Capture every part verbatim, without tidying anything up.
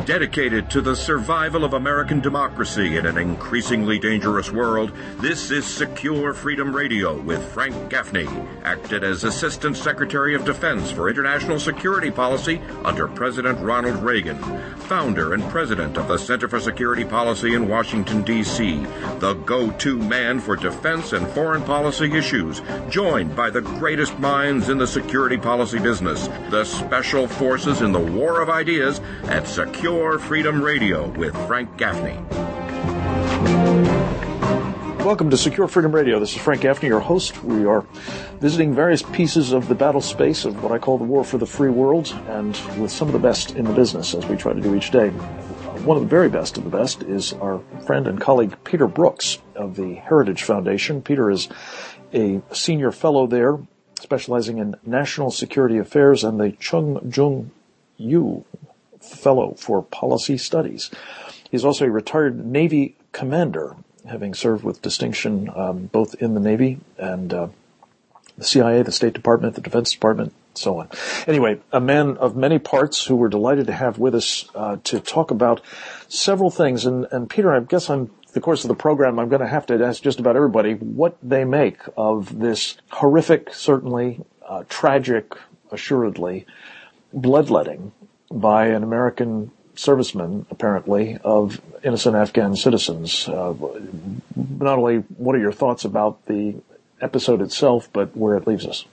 Dedicated to the survival of American democracy in an increasingly dangerous world, this is Secure Freedom Radio with Frank Gaffney, acted as Assistant Secretary of Defense for International Security Policy under President Ronald Reagan, founder and president of the Center for Security Policy in Washington, D C, the go-to man for defense and foreign policy issues, joined by the greatest minds in the security policy business, the Special Forces in the War of Ideas, at Secure Freedom Radio with Frank Gaffney. Welcome to Secure Freedom Radio. This is Frank Gaffney, your host. We are visiting various pieces of the battle space of what I call the war for the free world, and with some of the best in the business, as we try to do each day. One of the very best of the best is our friend and colleague Peter Brooks of the Heritage Foundation. Peter is a senior fellow there, specializing in national security affairs, and the Chung Jung Yu Fellow for Policy Studies. He's also a retired Navy commander, having served with distinction um, both in the Navy and uh, the C I A, the State Department, the Defense Department, so on. Anyway, a man of many parts who we're delighted to have with us uh, to talk about several things. And, and Peter, I guess on the course of the program, I'm going to have to ask just about everybody what they make of this horrific, certainly uh, tragic, assuredly, bloodletting by an American serviceman, apparently, of innocent Afghan citizens. Uh, not only what are your thoughts about the episode itself, but where it leaves us?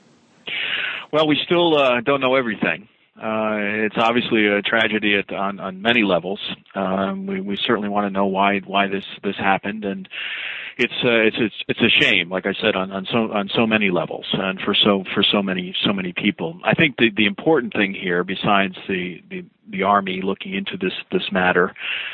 Well, we still uh, don't know everything. Uh, it's obviously a tragedy at, on, on many levels. Um, we, we certainly want to know why why this this happened, and it's uh, it's it's it's a shame, like I said, on, on so on so many levels, and for so for so many so many people. I think the the important thing here, besides the the, the Army looking into this this matter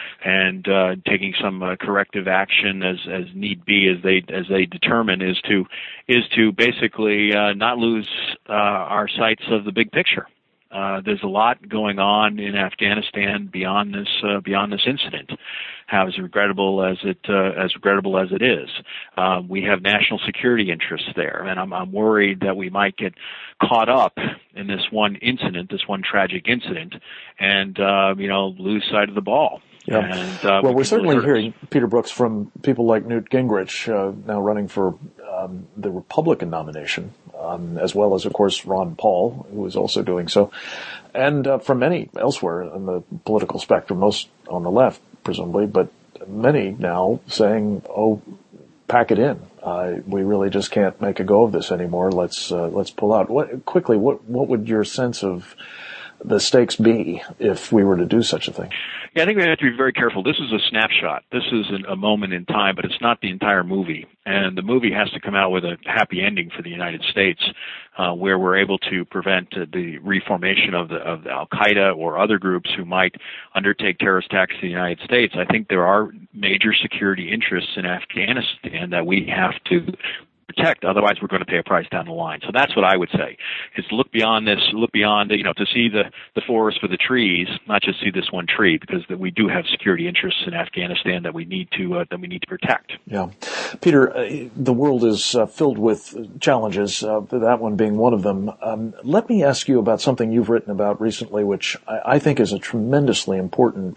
and uh, taking some uh, corrective action as as need be, as they as they determine, is to is to basically uh, not lose uh, our sights of the big picture. Uh, there's a lot going on in Afghanistan beyond this uh, beyond this incident. How as regrettable as it uh, as regrettable as it is, uh, we have national security interests there, and I'm, I'm worried that we might get caught up in this one incident, this one tragic incident, and uh, you know lose sight of the ball. Yeah. And, uh, well, we we're certainly really hearing, Peter Brooks, from people like Newt Gingrich, uh, now running for um, the Republican nomination, um, as well as, of course, Ron Paul, who is also doing so, and uh, from many elsewhere in the political spectrum, most on the left, presumably, but many now saying, oh, pack it in. Uh, we really just can't make a go of this anymore. Let's uh, let's pull out. What, quickly, what what would your sense of the stakes be if we were to do such a thing? Yeah, I think we have to be very careful. This is a snapshot. This is an, a moment in time, but it's not the entire movie. And the movie has to come out with a happy ending for the United States, uh, where we're able to prevent uh, the reformation of the of the Al-Qaeda or other groups who might undertake terrorist attacks in the United States. I think there are major security interests in Afghanistan that we have to protect. Otherwise, we're going to pay a price down the line. So that's what I would say: is look beyond this, look beyond, you know, to see the the forest for the trees, not just see this one tree, because we do have security interests in Afghanistan that we need to uh, that we need to protect. Yeah, Peter, uh, the world is uh, filled with challenges. Uh, that one being one of them. Um, let me ask you about something you've written about recently, which I, I think is a tremendously important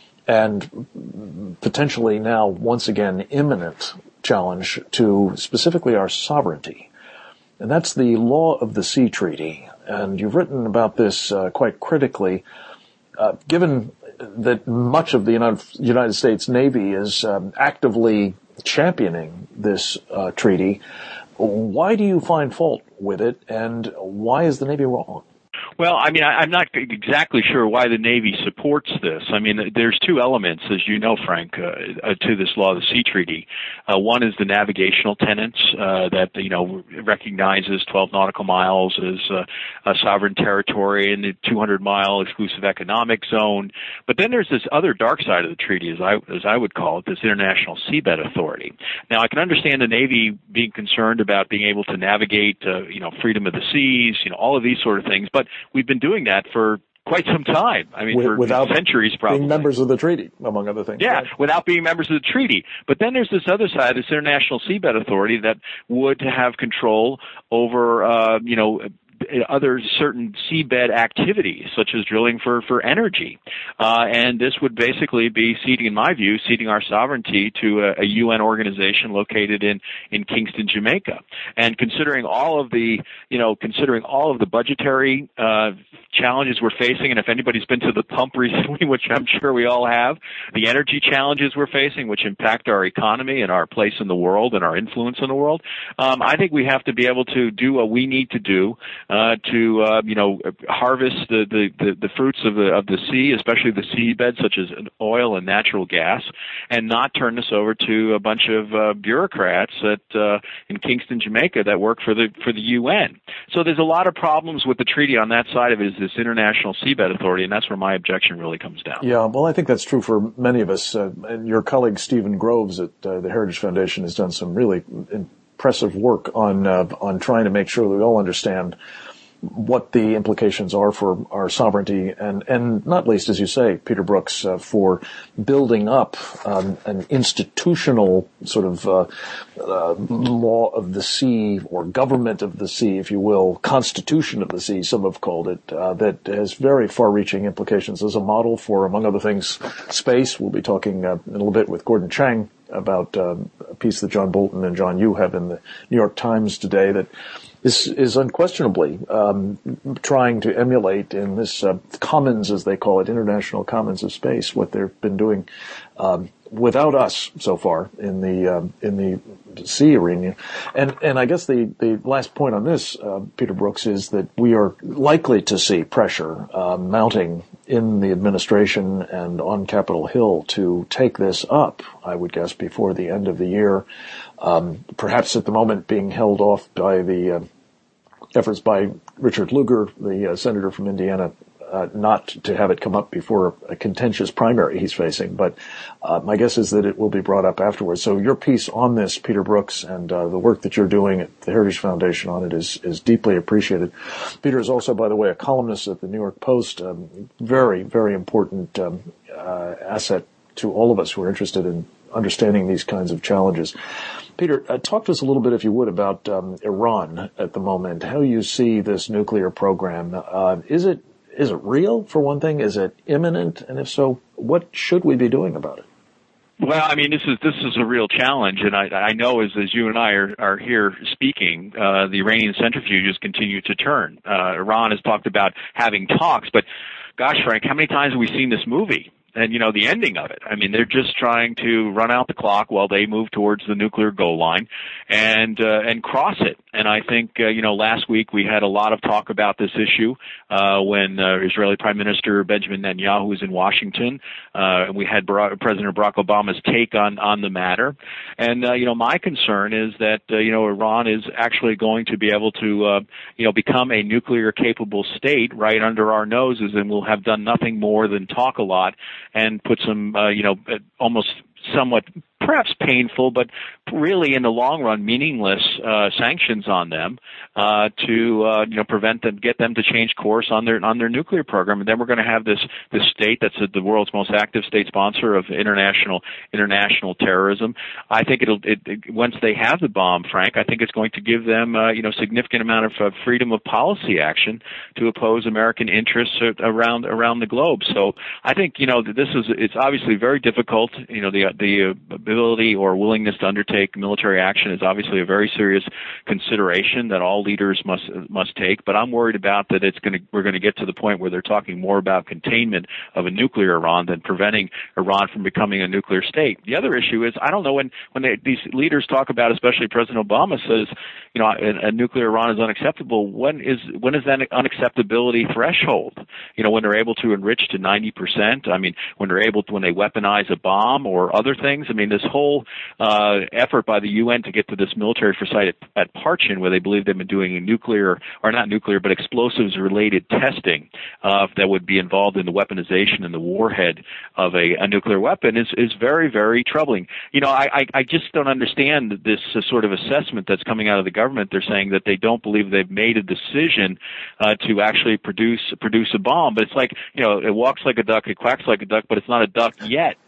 and potentially now once again imminent challenge to specifically our sovereignty. And that's the Law of the Sea Treaty. And you've written about this uh, quite critically. Uh, given that much of the United, United States Navy is um, actively championing this uh, treaty, why do you find fault with it, and why is the Navy wrong? Well, I mean, I, I'm not exactly sure why the Navy supports this. I mean, there's two elements, as you know, Frank, uh, to this Law of the Sea Treaty. Uh, one is the navigational tenets uh, that, you know, recognizes twelve nautical miles as uh, a sovereign territory and the two hundred mile exclusive economic zone. But then there's this other dark side of the treaty, as I, as I would call it, this International Seabed Authority. Now, I can understand the Navy being concerned about being able to navigate, uh, you know, freedom of the seas, you know, all of these sort of things. But we've been doing that for quite some time. I mean, With, for without centuries, probably. being members of the treaty, among other things. Yeah, right? Without being members of the treaty. But then there's this other side, this International Seabed Authority, that would have control over, uh, you know, other certain seabed activities, such as drilling for, for energy. Uh, and this would basically be ceding, in my view, ceding our sovereignty to a, a U N organization located in, in Kingston, Jamaica. And considering all of the, you know, considering all of the budgetary uh, challenges we're facing, and if anybody's been to the pump recently, which I'm sure we all have, the energy challenges we're facing, which impact our economy and our place in the world and our influence in the world, um, I think we have to be able to do what we need to do uh, to, uh, you know, harvest the, the, the, the fruits of the of the sea, especially the seabed, such as oil and natural gas, and not turn this over to a bunch of uh, bureaucrats at uh, in Kingston, Jamaica, that work for the for the U N. So there's a lot of problems with the treaty on that side of it, is this International Seabed Authority, and that's where my objection really comes down. Yeah, well, I think that's true for many of us. Uh, and your colleague Stephen Groves at uh, the Heritage Foundation has done some really impressive work on uh, on trying to make sure that we all understand what the implications are for our sovereignty, and, and not least, as you say, Peter Brooks, uh, for building up um, an institutional sort of uh, uh, law of the sea, or government of the sea, if you will, constitution of the sea, some have called it, uh, that has very far-reaching implications as a model for, among other things, space. We'll be talking uh, in a little bit with Gordon Chang about uh, a piece that John Bolton and John Yoo have in the New York Times today that is, is unquestionably um, trying to emulate in this uh, commons, as they call it, international commons of space, what they've been doing um, without us so far in the um, in the sea arena. And and I guess the, the last point on this, uh, Peter Brooks, is that we are likely to see pressure uh, mounting in the administration and on Capitol Hill to take this up, I would guess, before the end of the year. Um, perhaps at the moment being held off by the uh, efforts by Richard Lugar, the uh, senator from Indiana, uh, not to have it come up before a contentious primary he's facing. But uh, my guess is that it will be brought up afterwards. So your piece on this, Peter Brooks, and uh, the work that you're doing at the Heritage Foundation on it is, is deeply appreciated. Peter is also, by the way, a columnist at the New York Post. Um, very, very important um, uh, asset to all of us who are interested in understanding these kinds of challenges. Peter, uh, talk to us a little bit, if you would, about um, Iran at the moment, how you see this nuclear program. Uh, is it is it real, for one thing? Is it imminent? And if so, what should we be doing about it? Well, I mean, this is this is a real challenge, and I, I know as as you and I are, are here speaking, uh, the Iranian centrifuges continue to turn. Uh, Iran has talked about having talks, but gosh, Frank, how many times have we seen this movie? And, you know, the ending of it. I mean, they're just trying to run out the clock while they move towards the nuclear goal line and uh, and cross it. And I think, uh, you know, last week we had a lot of talk about this issue uh, when uh, Israeli Prime Minister Benjamin Netanyahu was in Washington. Uh, and we had Barack, President Barack Obama's take on, on the matter. And, uh, you know, my concern is that, uh, you know, Iran is actually going to be able to, uh, you know, become a nuclear-capable state right under our noses, and will have done nothing more than talk a lot and put some, uh, you know, almost somewhat perhaps painful, but really in the long run meaningless uh, sanctions on them uh, to uh, you know prevent them, get them to change course on their on their nuclear program, and then we're going to have this this state that's the world's most active state sponsor of international international terrorism. I think it'll it, it, once they have the bomb, Frank, I think it's going to give them uh, you know significant amount of uh, freedom of policy action to oppose American interests around around the globe. So I think you know this is it's obviously very difficult. You know the the uh, ability or willingness to undertake military action is obviously a very serious consideration that all leaders must must take. But I'm worried about that it's going to we're going to get to the point where they're talking more about containment of a nuclear Iran than preventing Iran from becoming a nuclear state. The other issue is I don't know when when they, these leaders talk about, especially President Obama says, you know, a, a nuclear Iran is unacceptable. When is when is that unacceptability threshold? You know, when they're able to enrich to ninety percent. I mean, when they're able to when they weaponize a bomb or other things. I mean, this whole uh, effort by the U N to get to this military site at, at Parchin, where they believe they've been doing nuclear, or not nuclear, but explosives-related testing uh, that would be involved in the weaponization and the warhead of a, a nuclear weapon, is, is very, very troubling. You know, I, I, I just don't understand this uh, sort of assessment that's coming out of the government. They're saying that they don't believe they've made a decision uh, to actually produce produce a bomb. But it's like, you know, it walks like a duck, it quacks like a duck, but it's not a duck yet.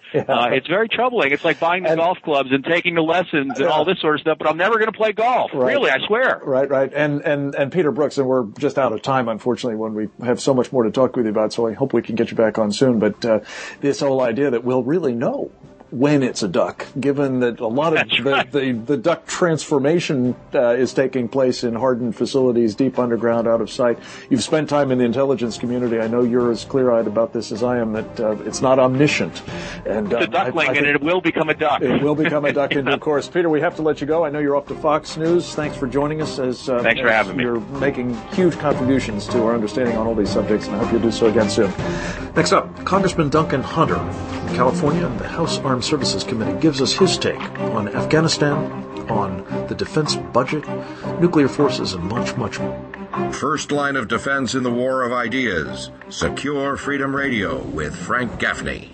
Yeah. Uh, it's very troubling. It's like buying the and, golf clubs and taking the lessons and yeah. all this sort of stuff, but I'm never going to play golf. Right. Really, I swear. Right, right. And, and, and Peter Brooks, and we're just out of time, unfortunately, when we have so much more to talk with you about, so I hope we can get you back on soon. But uh, this whole idea that we'll really know when it's a duck, given that a lot of the, right. the, the duck transformation uh, is taking place in hardened facilities, deep underground, out of sight. You've spent time in the intelligence community. I know you're as clear-eyed about this as I am, that uh, it's not omniscient. And, it's a uh, duckling, I, I and it will become a duck. It will become a duck in due course. Peter, we have to let you go. I know you're off to Fox News. Thanks for joining us. As uh, Thanks for as having me. You're making huge contributions to our understanding on all these subjects, and I hope you'll do so again soon. Next up, Congressman Duncan Hunter from California, the House Armed Services Committee, gives us his take on Afghanistan, on the defense budget, nuclear forces, and much, much more. First line of defense in the war of ideas. Secure Freedom Radio with Frank Gaffney.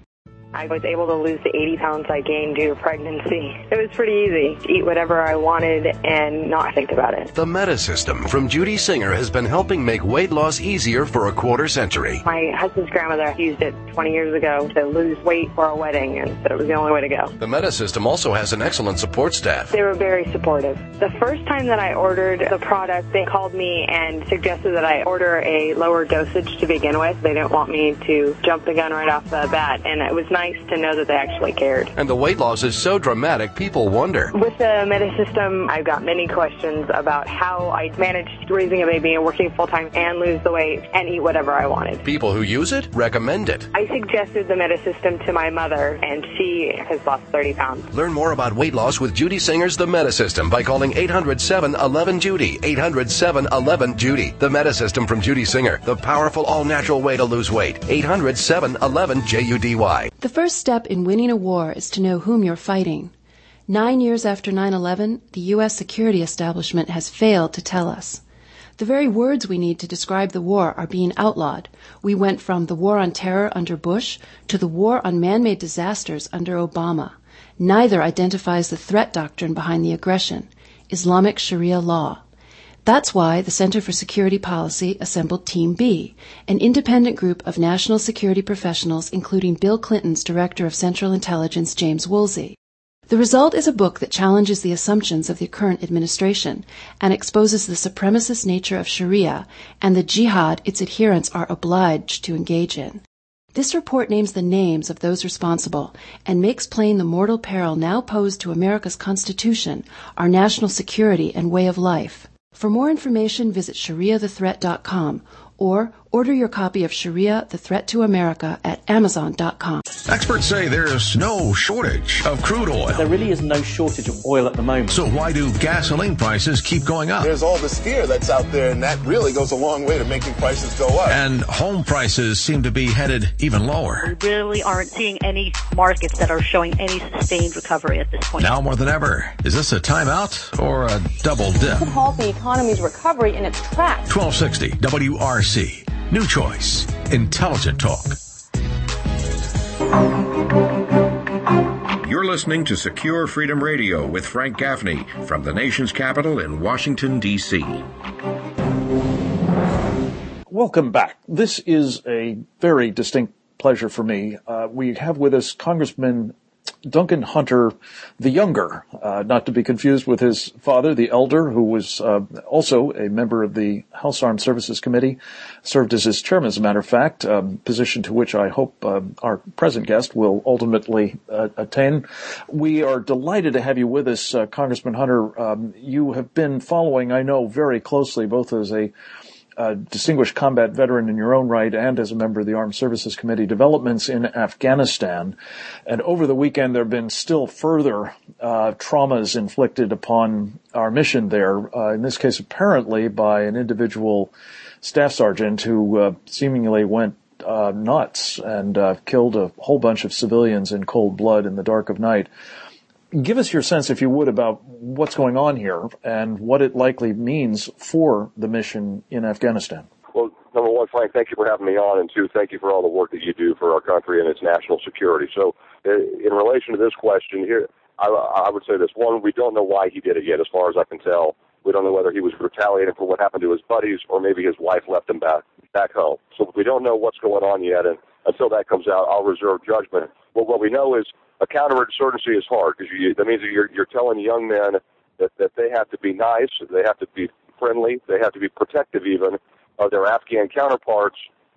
I was able to lose the eighty pounds I gained due to pregnancy. It was pretty easy to eat whatever I wanted and not think about it. The Meta System from Judy Singer has been helping make weight loss easier for a quarter century. My husband's grandmother used it twenty years ago to lose weight for a wedding and said it was the only way to go. The Meta System also has an excellent support staff. They were very supportive. The first time that I ordered the product, they called me and suggested that I order a lower dosage to begin with. They didn't want me to jump the gun right off the bat, and it was nice to know that they actually cared. And the weight loss is so dramatic, people wonder. With the Meta System, I've got many questions about how I managed raising a baby and working full-time and lose the weight and eat whatever I wanted. People who use it recommend it. I suggested the Meta System to my mother, and she has lost thirty pounds. Learn more about weight loss with Judy Singer's The Meta System by calling eight hundred, seven one one, Judy. eight hundred, seven one one, Judy. The Meta System from Judy Singer. The powerful, all-natural way to lose weight. eight hundred, seven one one, J U D Y. The first step in winning a war is to know whom you're fighting. Nine years after nine eleven, the U S security establishment has failed to tell us. The very words we need to describe the war are being outlawed. We went from the war on terror under Bush to the war on man-made disasters under Obama. Neither identifies the threat doctrine behind the aggression, Islamic Sharia law. That's why the Center for Security Policy assembled Team B, an independent group of national security professionals, including Bill Clinton's Director of Central Intelligence, James Woolsey. The result is a book that challenges the assumptions of the current administration and exposes the supremacist nature of Sharia and the jihad its adherents are obliged to engage in. This report names the names of those responsible and makes plain the mortal peril now posed to America's Constitution, our national security, and way of life. For more information, visit sharia the threat dot com or order your copy of Sharia, The Threat to America at amazon dot com. Experts say there's no shortage of crude oil. There really is no shortage of oil at the moment. So why do gasoline prices keep going up? There's all this fear that's out there, and that really goes a long way to making prices go up. And home prices seem to be headed even lower. We really aren't seeing any markets that are showing any sustained recovery at this point. Now more than ever, is this a timeout or a double dip? Could halt the economy's recovery in its tracks. twelve sixty W R C. New choice. Intelligent talk. You're listening to Secure Freedom Radio with Frank Gaffney from the nation's capital in Washington, D C Welcome back. This is a very distinct pleasure for me. Uh, we have with us Congressman Duncan Hunter the Younger, uh, not to be confused with his father, the Elder, who was uh, also a member of the House Armed Services Committee, served as his chairman, as a matter of fact, um, position to which I hope uh, our present guest will ultimately uh, attain. We are delighted to have you with us, uh, Congressman Hunter. Um, you have been following, I know, very closely, both as a Uh, distinguished combat veteran in your own right and as a member of the Armed Services Committee, developments in Afghanistan. And over the weekend, there have been still further uh, traumas inflicted upon our mission there, uh, in this case apparently by an individual staff sergeant who uh, seemingly went uh, nuts and uh, killed a whole bunch of civilians in cold blood in the dark of night. Give us your sense, if you would, about what's going on here and what it likely means for the mission in Afghanistan. Well, number one, Frank, thank you for having me on, and two, thank you for all the work that you do for our country and its national security. So in relation to this question here, I, I would say this. One, we don't know why he did it yet, as far as I can tell. We don't know whether he was retaliating for what happened to his buddies or maybe his wife left him back, back home. So we don't know what's going on yet, and until that comes out, I'll reserve judgment. Well, what we know is a counterinsurgency is hard because you, that means that you're, you're telling young men that, that they have to be nice, they have to be friendly, they have to be protective even of their Afghan counterparts,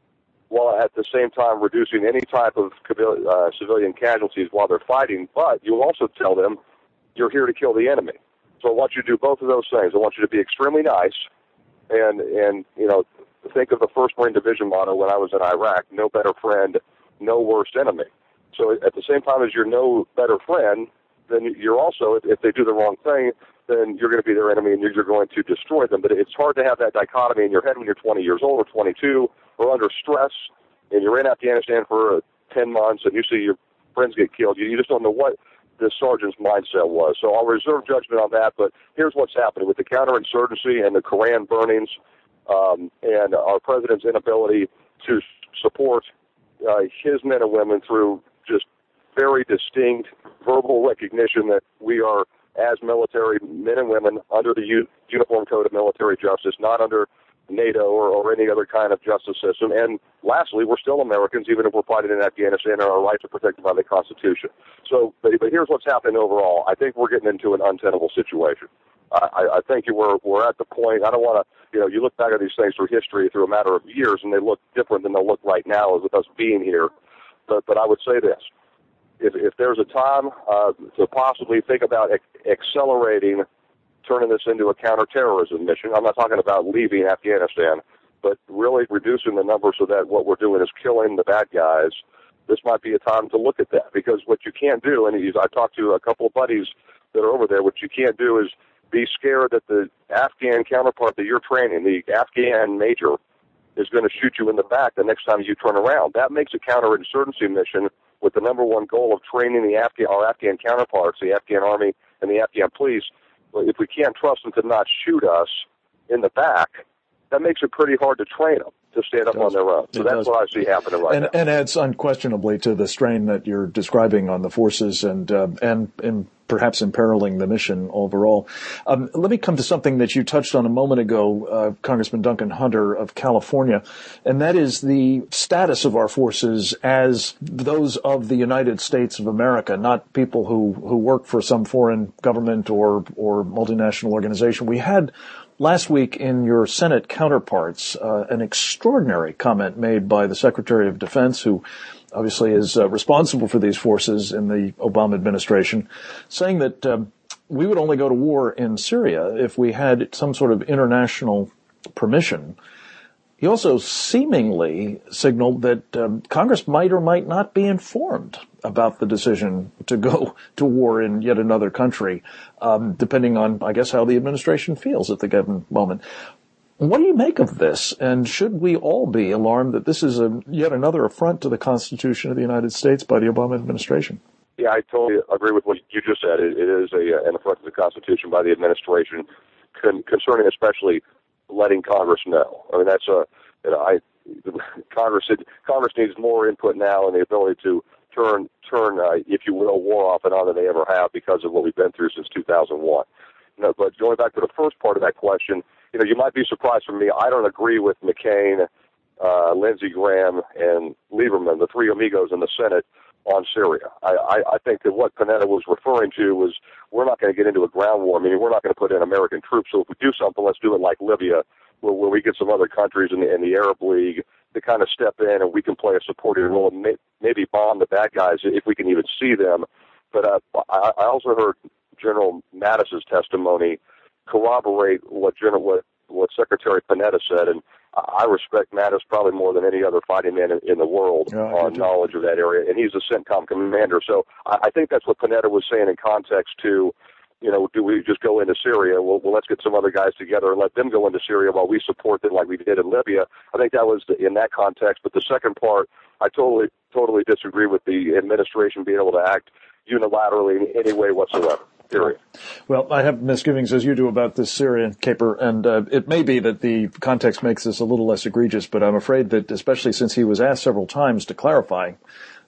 while at the same time reducing any type of uh, civilian casualties while they're fighting. But you also tell them you're here to kill the enemy. So I want you to do both of those things. I want you to be extremely nice and, and you know, think of the first Marine Division motto when I was in Iraq, no better friend, no worse enemy. So at the same time as you're no better friend, then you're also, if they do the wrong thing, then you're going to be their enemy and you're going to destroy them. But it's hard to have that dichotomy in your head when you're twenty years old or twenty-two or under stress and you're in Afghanistan for uh, ten months and you see your friends get killed. You, you just don't know what the sergeant's mindset was. So I'll reserve judgment on that, but here's what's happening with the counterinsurgency and the Koran burnings um, and our president's inability to support uh, his men and women through just very distinct verbal recognition that we are, as military men and women, under the U- Uniform Code of Military Justice, not under NATO or, or any other kind of justice system. And lastly, we're still Americans, even if we're fighting in Afghanistan, and our rights are protected by the Constitution. So, but, but here's what's happening overall. I think we're getting into an untenable situation. I, I think we're, we're at the point, I don't want to, you know, you look back at these things through history through a matter of years, and they look different than they'll look right now with us being here. But, but I would say this. If, if there's a time uh, to possibly think about ac- accelerating turning this into a counterterrorism mission, I'm not talking about leaving Afghanistan, but really reducing the number so that what we're doing is killing the bad guys, this might be a time to look at that. Because what you can't do, and I talked to a couple of buddies that are over there, what you can't do is be scared that the Afghan counterpart that you're training, the Afghan major, is going to shoot you in the back the next time you turn around. That makes a counterinsurgency mission with the number one goal of training the Afghan, our Afghan counterparts, the Afghan army and the Afghan police. If we can't trust them to not shoot us in the back, that makes it pretty hard to train them to stand up on their own. So it that's does. what I see happening right and, now. And adds unquestionably to the strain that you're describing on the forces and uh, and, and perhaps imperiling the mission overall. Um, let me come to something that you touched on a moment ago, uh, Congressman Duncan Hunter of California, and that is the status of our forces as those of the United States of America, not people who, who work for some foreign government or, or multinational organization. We had last week in your Senate counterparts uh, an extraordinary comment made by the Secretary of Defense, who obviously is uh, responsible for these forces in the Obama administration, saying that um, we would only go to war in Syria if we had some sort of international permission. He also seemingly signaled that um, Congress might or might not be informed about the decision to go to war in yet another country, um, depending on, I guess, how the administration feels at the given moment. What do you make of this? And should we all be alarmed that this is a, yet another affront to the Constitution of the United States by the Obama administration? Yeah, I totally agree with what you just said. It, it is a, an affront to the Constitution by the administration, con- concerning especially letting Congress know. I mean, that's a, you know, I, Congress, it, Congress needs more input now and the ability to turn, turn, uh, if you will, war off and on than they ever have because of what we've been through since two thousand one. You know, but going back to the first part of that question, you know, you might be surprised from me. I don't agree with McCain, uh, Lindsey Graham, and Lieberman, the three amigos in the Senate, on Syria. I, I, I think that what Panetta was referring to was we're not going to get into a ground war. I mean, we're not going to put in American troops. So if we do something, let's do it like Libya, where, where we get some other countries in the, in the Arab League to kind of step in and we can play a supporting role and may, maybe bomb the bad guys if we can even see them. But uh, I, I also heard General Mattis's testimony corroborate what General what, what Secretary Panetta said, and I respect Mattis probably more than any other fighting man in, in the world yeah, on knowledge of that area, and he's a CENTCOM commander. So I, I think that's what Panetta was saying in context to, you know, do we just go into Syria? Well, well, let's get some other guys together and let them go into Syria while we support them like we did in Libya. I think that was the, in that context. But the second part, I totally, totally disagree with the administration being able to act unilaterally in any way whatsoever. Period. Well, I have misgivings as you do about this Syrian caper, and uh, it may be that the context makes this a little less egregious, but I'm afraid that, especially since he was asked several times to clarify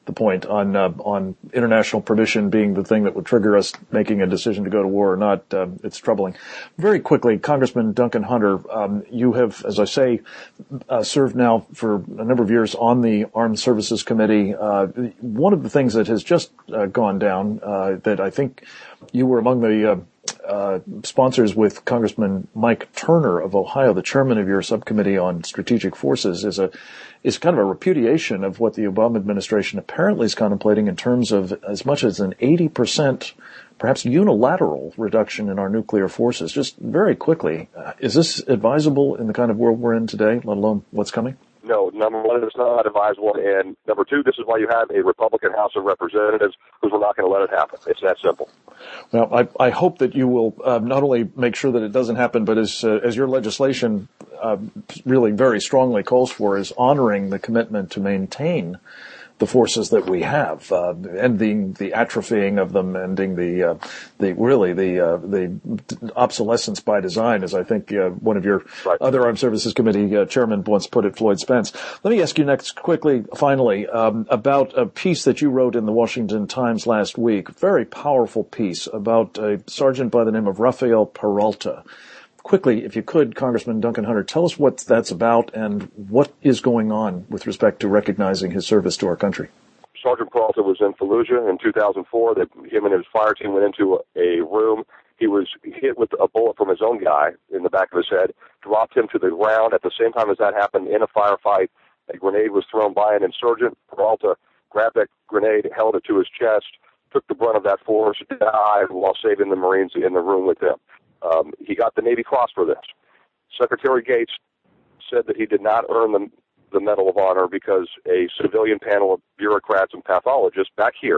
the point on uh, on international permission being the thing that would trigger us making a decision to go to war or not. Uh, it's troubling. Very quickly, Congressman Duncan Hunter, um, you have, as I say, uh, served now for a number of years on the Armed Services Committee. Uh, one of the things that has just uh, gone down uh, that I think you were among the uh, Uh, sponsors with Congressman Mike Turner of Ohio, the chairman of your subcommittee on strategic forces, is a is kind of a repudiation of what the Obama administration apparently is contemplating in terms of as much as an eighty percent, perhaps unilateral reduction in our nuclear forces. Just very quickly, uh, is this advisable in the kind of world we're in today, let alone what's coming? No, number one, it's not advisable, and number two, this is why you have a Republican House of Representatives, because we're not going to let it happen. It's that simple. Well, I, I hope that you will uh, not only make sure that it doesn't happen, but as uh, as your legislation uh, really very strongly calls for, is honoring the commitment to maintain the forces that we have, uh, ending the atrophying of them, ending the uh, the really the uh, the obsolescence by design, as I think uh, one of your right. other Armed Services Committee uh, chairman once put it, Floyd Spence. Let me ask you next quickly, finally, um, about a piece that you wrote in the Washington Times last week. Very powerful piece about a sergeant by the name of Rafael Peralta. Quickly, if you could, Congressman Duncan Hunter, tell us what that's about and what is going on with respect to recognizing his service to our country. Sergeant Peralta was in Fallujah in two thousand four. That him and his fire team went into a room. He was hit with a bullet from his own guy in the back of his head, dropped him to the ground. At the same time as that happened, in a firefight, a grenade was thrown by an insurgent. Peralta grabbed that grenade, held it to his chest, took the brunt of that force, died while saving the Marines in the room with him. Um, he got the Navy Cross for this. Secretary Gates said that he did not earn the, the Medal of Honor because a civilian panel of bureaucrats and pathologists back here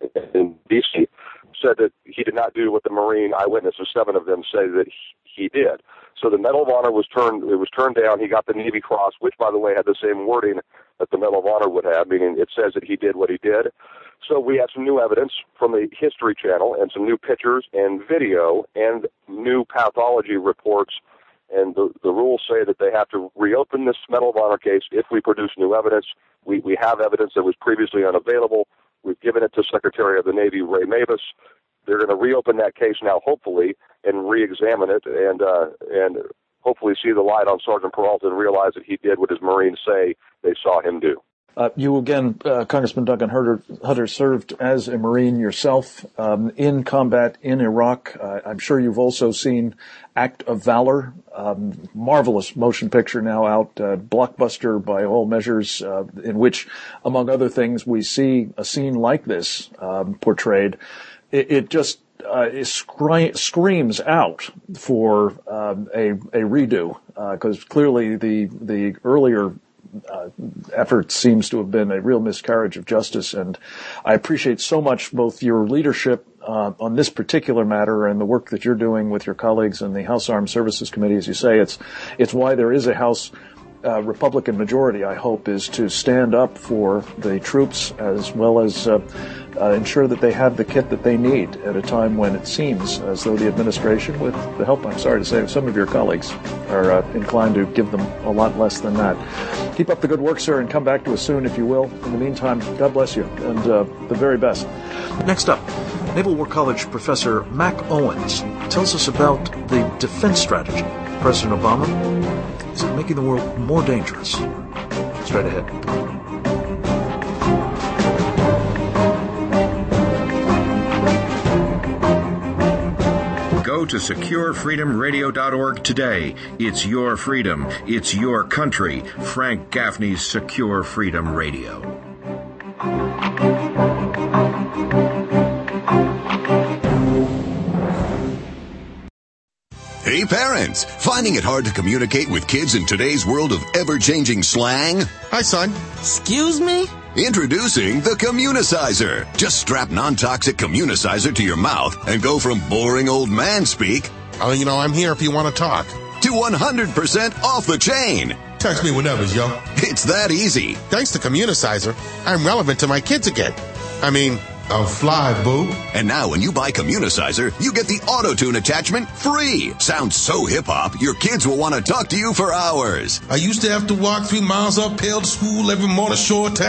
in D C said that he did not do what the Marine eyewitnesses, seven of them, say that he, he did. So the Medal of Honor was turned, it was turned down. He got the Navy Cross, which, by the way, had the same wording that the Medal of Honor would have, meaning it says that he did what he did. So we have some new evidence from the History Channel and some new pictures and video and new pathology reports. And the, the rules say that they have to reopen this Medal of Honor case if we produce new evidence. We, we have evidence that was previously unavailable. We've given it to Secretary of the Navy Ray Mabus. They're going to reopen that case now, hopefully, and re-examine it and uh, and hopefully see the light on Sergeant Peralta and realize that he did what his Marines say they saw him do. Uh, you again, uh, Congressman Duncan Hunter, Hunter, served as a Marine yourself um, in combat in Iraq. Uh, I'm sure you've also seen Act of Valor, um, marvelous motion picture now out, uh, blockbuster by all measures, uh, in which, among other things, we see a scene like this um, portrayed. It, it just uh, it scri- screams out for um, a, a redo, because uh, clearly the the earlier Uh, effort seems to have been a real miscarriage of justice, and I appreciate so much both your leadership uh, on this particular matter and the work that you're doing with your colleagues in the House Armed Services Committee. As you say, it's it's why there is a House uh, Republican majority, I hope, is to stand up for the troops as well as uh, uh, ensure that they have the kit that they need at a time when it seems as though the administration, with the help, I'm sorry to say, of some of your colleagues, are uh, inclined to give them a lot less than that. Keep up the good work, sir, and come back to us soon if you will. In the meantime, God bless you, and uh, the very best. Next up, Naval War College professor Mac Owens tells us about the defense strategy. President Obama, is it making the world more dangerous? Straight ahead. Go to secure freedom radio dot org today. It's your freedom. It's your country. Frank Gaffney's Secure Freedom Radio. Hey parents, finding it hard to communicate with kids in today's world of ever-changing slang? Hi son. Excuse me? Introducing the Communicizer. Just strap non-toxic Communicizer to your mouth and go from boring old man speak, oh, you know, I'm here if you want to talk, to one hundred percent off the chain. Text me whenever, yo. It's that easy. Thanks to Communicizer, I'm relevant to my kids again. I mean, I'm fly, boo. And now when you buy Communicizer, you get the auto-tune attachment free. Sounds so hip-hop, your kids will want to talk to you for hours. I used to have to walk three miles uphill to school every morning, Shorty.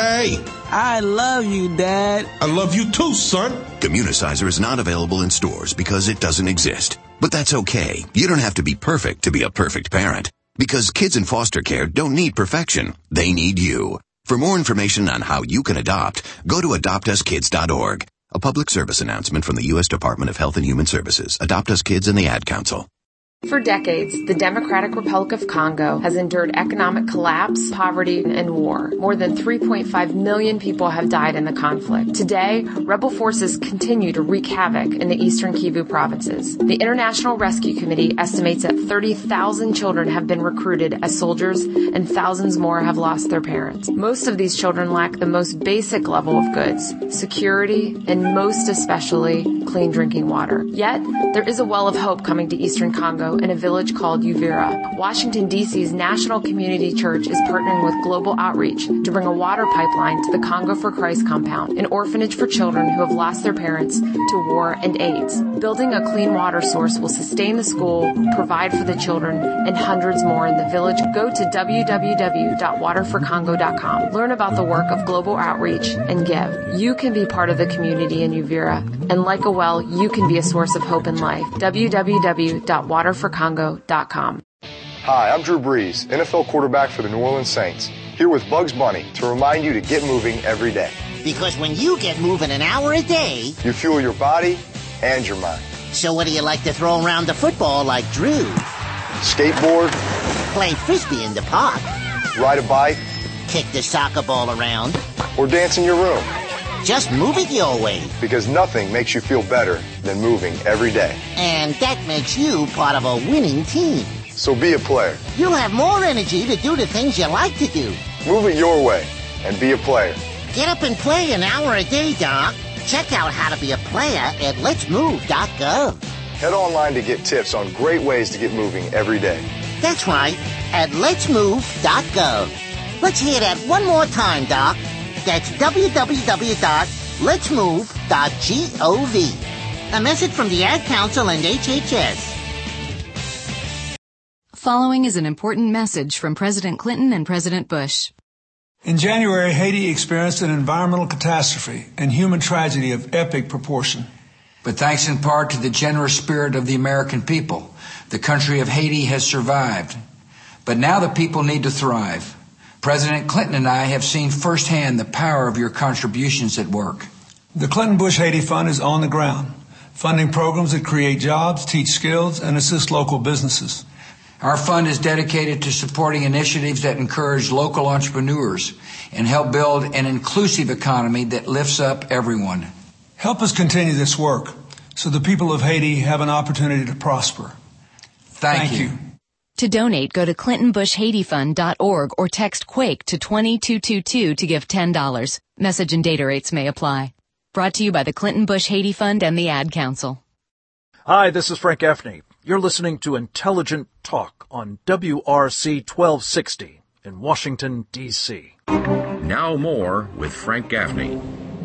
I love you, Dad. I love you too, son. Communicizer is not available in stores because it doesn't exist. But that's okay. You don't have to be perfect to be a perfect parent. Because kids in foster care don't need perfection. They need you. For more information on how you can adopt, go to adopt us kids dot org. A public service announcement from the U S Department of Health and Human Services, Adopt Us Kids, and the Ad Council. For decades, the Democratic Republic of Congo has endured economic collapse, poverty, and war. More than three point five million people have died in the conflict. Today, rebel forces continue to wreak havoc in the eastern Kivu provinces. The International Rescue Committee estimates that thirty thousand children have been recruited as soldiers and thousands more have lost their parents. Most of these children lack the most basic level of goods, security, and most especially clean drinking water. Yet, there is a well of hope coming to eastern Congo in a village called Uvira. Washington, D C's National Community Church is partnering with Global Outreach to bring a water pipeline to the Congo for Christ compound, an orphanage for children who have lost their parents to war and AIDS. Building a clean water source will sustain the school, provide for the children, and hundreds more in the village. Go to w w w dot water for congo dot com. Learn about the work of Global Outreach and give. You can be part of the community in Uvira, and like a well, you can be a source of hope and life. w w w dot water for congo dot com. Hi, I'm Drew Brees, N F L quarterback for the New Orleans Saints, here with Bugs Bunny to remind you to get moving every day. Because when you get moving an hour a day, you fuel your body and your mind. So what do you like to throw around the football like Drew? Skateboard. Play frisbee in the park. Ride a bike. Kick the soccer ball around. Or dance in your room. Just move it your way. Because nothing makes you feel better than moving every day. And that makes you part of a winning team. So be a player. You'll have more energy to do the things you like to do. Move it your way and be a player. Get up and play an hour a day, Doc. Check out how to be a player at lets move dot gov. Head online to get tips on great ways to get moving every day. That's right, at lets move dot gov. Let's hear that one more time, Doc. That's w w w dot lets move dot gov. A message from the Ad Council and H H S. Following is an important message from President Clinton and President Bush. In January, Haiti experienced an environmental catastrophe and human tragedy of epic proportion. But thanks in part to the generous spirit of the American people, the country of Haiti has survived. But now the people need to thrive. President Clinton and I have seen firsthand the power of your contributions at work. The Clinton Bush Haiti Fund is on the ground, funding programs that create jobs, teach skills, and assist local businesses. Our fund is dedicated to supporting initiatives that encourage local entrepreneurs and help build an inclusive economy that lifts up everyone. Help us continue this work so the people of Haiti have an opportunity to prosper. Thank, Thank you. you. To donate, go to clinton bush haiti fund dot org or text QUAKE to two two two two to give ten dollars. Message and data rates may apply. Brought to you by the Clinton Bush Haiti Fund and the Ad Council. Hi, this is Frank Gaffney. You're listening to Intelligent Talk on W R C twelve sixty in Washington, D C Now more with Frank Gaffney.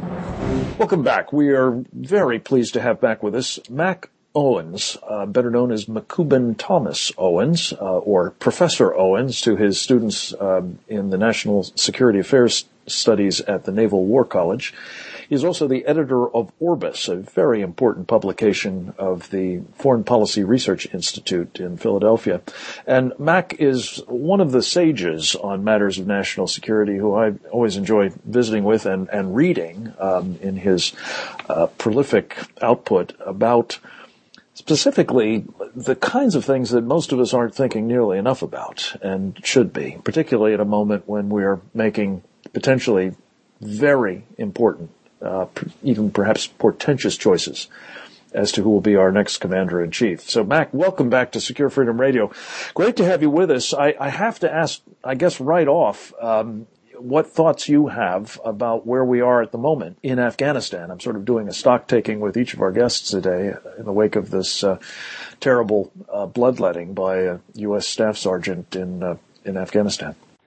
Welcome back. We are very pleased to have back with us Mac Owens, uh, better known as McCubbin Thomas Owens, uh, or Professor Owens to his students uh, in the National Security Affairs Studies at the Naval War College. He's also the editor of Orbis, a very important publication of the Foreign Policy Research Institute in Philadelphia. And Mac is one of the sages on matters of national security who I always enjoy visiting with and, and reading um, in his uh, prolific output about specifically the kinds of things that most of us aren't thinking nearly enough about and should be, particularly at a moment when we're making potentially very important Uh, even perhaps portentous choices as to who will be our next commander-in-chief. So, Mac, welcome back to Secure Freedom Radio. Great to have you with us. I, I have to ask, I guess, right off, um, what thoughts you have about where we are at the moment in Afghanistan. I'm sort of doing a stock-taking with each of our guests today in the wake of this uh, terrible uh, bloodletting by a U S staff sergeant in uh, in Afghanistan.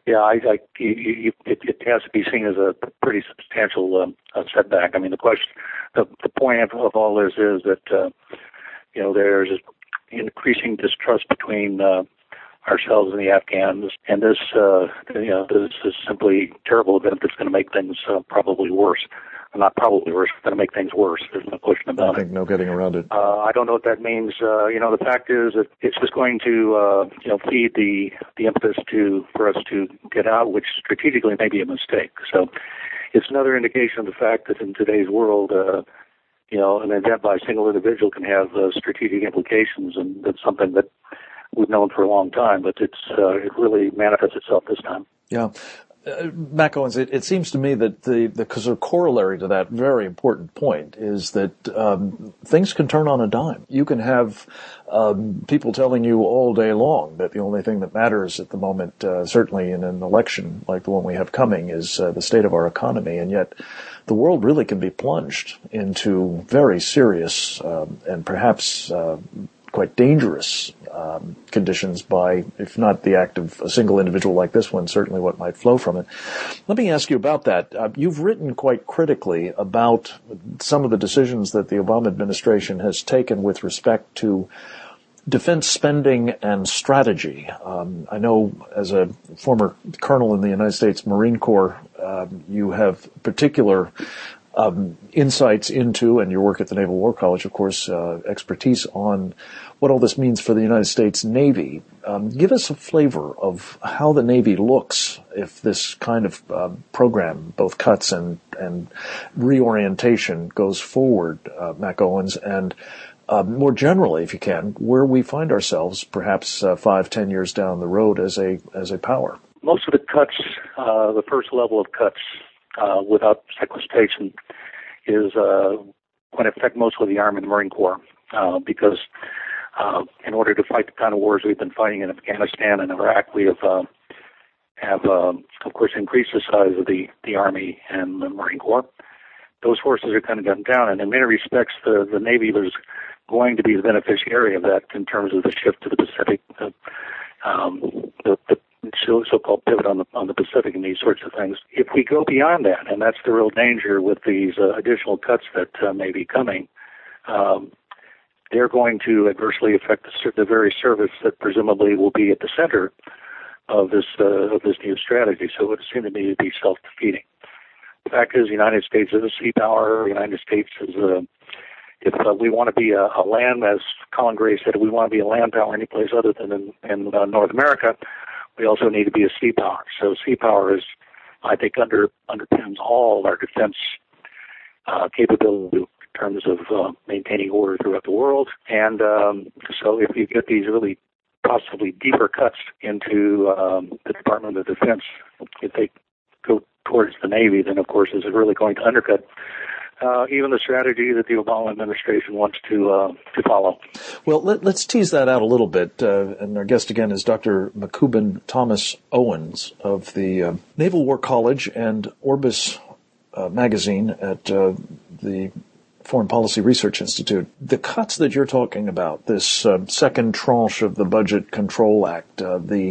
Yeah, I, I you, you, it, it has to be seen as a pretty substantial um, uh, setback. I mean, the question, the, the point of, of all this is that uh, you know there's increasing distrust between uh, ourselves and the Afghans, and this uh, you know this is simply a terrible event that's going to make things uh, probably worse. Not probably worse, it's going to make things worse. There's no question about it. I think no getting around it. Uh, I don't know what that means. Uh, you know, the fact is that it's just going to, uh, you know, feed the, the impetus to, for us to get out, which strategically may be a mistake. So it's another indication of the fact that in today's world, uh, you know, an event by a single individual can have uh, strategic implications, and that's something that we've known for a long time, but it's, uh, it really manifests itself this time. Yeah. Uh, Mac Owens, it, it seems to me that the, the sort of corollary to that very important point is that um, things can turn on a dime. You can have um, people telling you all day long that the only thing that matters at the moment, uh, certainly in an election like the one we have coming, is uh, the state of our economy, and yet the world really can be plunged into very serious um, and perhaps uh, quite dangerous um, conditions by, if not the act of a single individual like this one, certainly what might flow from it. Let me ask you about that. Uh, you've written quite critically about some of the decisions that the Obama administration has taken with respect to defense spending and strategy. Um, I know as a former colonel in the United States Marine Corps, um, you have particular Um, insights into, and your work at the Naval War College, of course, uh, expertise on what all this means for the United States Navy. Um, give us a flavor of how the Navy looks if this kind of uh, program, both cuts and, and reorientation, goes forward, uh, Mac Owens, and uh, more generally, if you can, where we find ourselves perhaps uh, five, ten years down the road as a as a power. Most of the cuts, uh, the first level of cuts, Uh, without sequestration, is uh, going to affect mostly the Army and the Marine Corps, uh, because uh, in order to fight the kind of wars we've been fighting in Afghanistan and Iraq, we have, uh, have uh, of course, increased the size of the, the Army and the Marine Corps. Those forces are kind of gotten down, and in many respects, the, the Navy was going to be the beneficiary of that in terms of the shift to the Pacific, uh, um, the, the so-called pivot on the on the Pacific and these sorts of things. If we go beyond that, and that's the real danger with these uh, additional cuts that uh, may be coming, um, they're going to adversely affect the, the very service that presumably will be at the center of this uh, of this new strategy. So it would seem to me to be self-defeating. The fact is, the United States is a sea power. The United States is a If uh, we want to be a, a land, as Colin Gray said, if we want to be a land power any place other than in, in uh, North America, we also need to be a sea power. So sea power is, I think, under underpins all our defense uh, capability in terms of uh, maintaining order throughout the world. And um, so if you get these really possibly deeper cuts into um, the Department of Defense, if they go towards the Navy, then, of course, is it really going to undercut Uh, even the strategy that the Obama administration wants to uh, to follow. Well, let, let's tease that out a little bit. Uh, and our guest again is Doctor Makubin Thomas Owens of the uh, Naval War College and Orbis uh, magazine at uh, the Foreign Policy Research Institute. The cuts that you're talking about, this uh, second tranche of the Budget Control Act, uh, the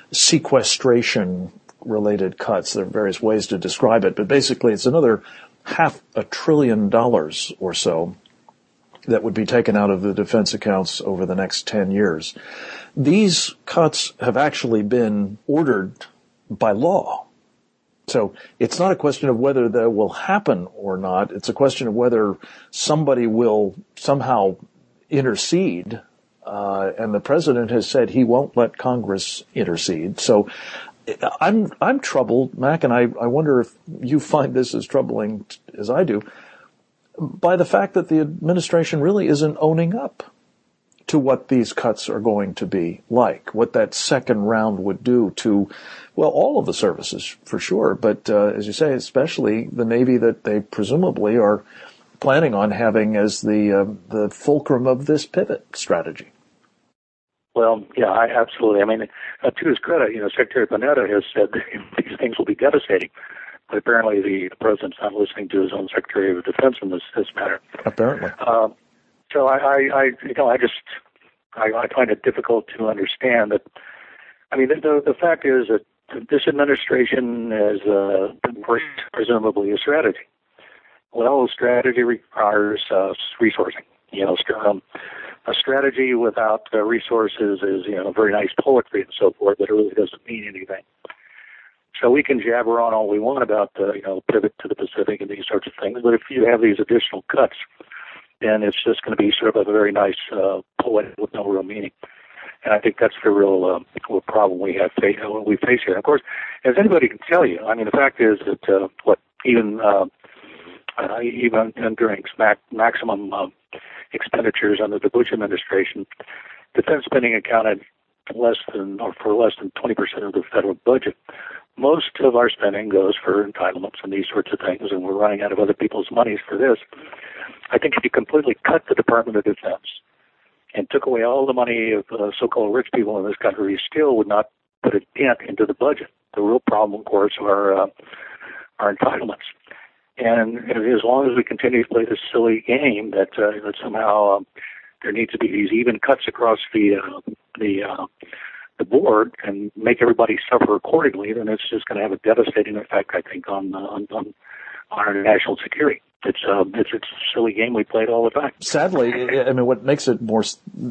sequestration-related cuts, there are various ways to describe it, but basically it's another half a trillion dollars or so that would be taken out of the defense accounts over the next ten years. These cuts have actually been ordered by law. So it's not a question of whether that will happen or not. It's a question of whether somebody will somehow intercede. Uh, and the president has said he won't let Congress intercede. So I'm I'm troubled, Mac, and I, I wonder if you find this as troubling as I do, by the fact that the administration really isn't owning up to what these cuts are going to be like, what that second round would do to, well, all of the services, for sure, but uh, as you say, especially the Navy that they presumably are planning on having as the uh, the fulcrum of this pivot strategy. Well, yeah, I, absolutely. I mean, uh, to his credit, you know, Secretary Panetta has said that these things will be devastating, but apparently the, the president's not listening to his own Secretary of Defense in this, this matter. Apparently. Uh, so I, I, I, you know, I just, I, I find it difficult to understand that. I mean, the, the, the fact is that this administration has uh, embraced presumably a strategy. Well, strategy requires uh, resourcing. You know, um, a strategy without uh, resources is, you know, very nice poetry and so forth, but it really doesn't mean anything. So we can jabber on all we want about, uh, you know, pivot to the Pacific and these sorts of things, but if you have these additional cuts, then it's just going to be sort of a very nice uh, poet with no real meaning. And I think that's the real, uh, real problem we have face, uh, we face here. And of course, as anybody can tell you, I mean, the fact is that uh, what even uh, uh, even during smack, maximum uh, expenditures under the Bush administration, defense spending accounted less than or for less than twenty percent of the federal budget. Most of our spending goes for entitlements and these sorts of things, and we're running out of other people's monies for this. I think if you completely cut the Department of Defense and took away all the money of uh, so-called rich people in this country, you still would not put a dent into the budget. The real problem, of course, are uh, our entitlements. And as long as we continue to play this silly game that, uh, that somehow um, there needs to be these even cuts across the uh, the uh, the board and make everybody suffer accordingly, then it's just going to have a devastating effect, I think, on uh, on, on our national security. It's uh, it's it's a silly game we played all the time. Sadly, I mean, what makes it more,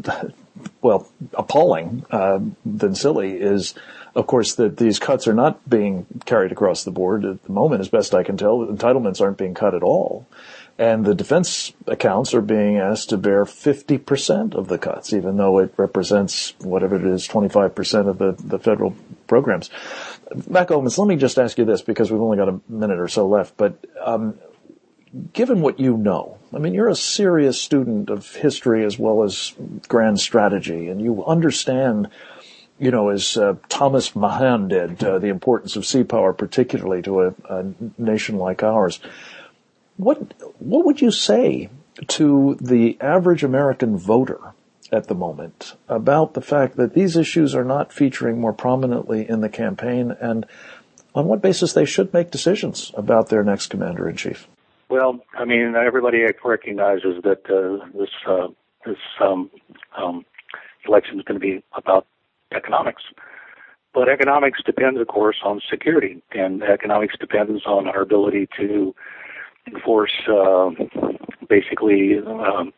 well, appalling uh, than silly is, of course, that these cuts are not being carried across the board at the moment, as best I can tell. Entitlements aren't being cut at all. And the defense accounts are being asked to bear fifty percent of the cuts, even though it represents whatever it is, twenty-five percent of the, the federal programs. Mac Owens, let me just ask you this, because we've only got a minute or so left, but um, given what you know, I mean, you're a serious student of history as well as grand strategy, and you understand, you know, as uh, Thomas Mahan did, uh, the importance of sea power, particularly to a, a nation like ours. What what would you say to the average American voter at the moment about the fact that these issues are not featuring more prominently in the campaign, and on what basis they should make decisions about their next commander-in-chief? Well, I mean, everybody recognizes that uh, this uh, this um, um, election is going to be about economics. But economics depends, of course, on security, and economics depends on our ability to enforce uh, basically um,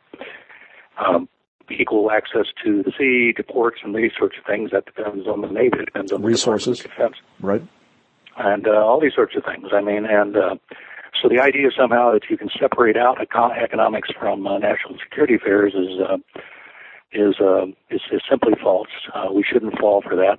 um, equal access to the sea, to ports, and these sorts of things. That depends on the Navy. It depends on the resources, defense, right? And uh, all these sorts of things. I mean, and uh, so the idea somehow that you can separate out econ- economics from uh, national security affairs is uh, is, uh, is is simply false. Uh, we shouldn't fall for that.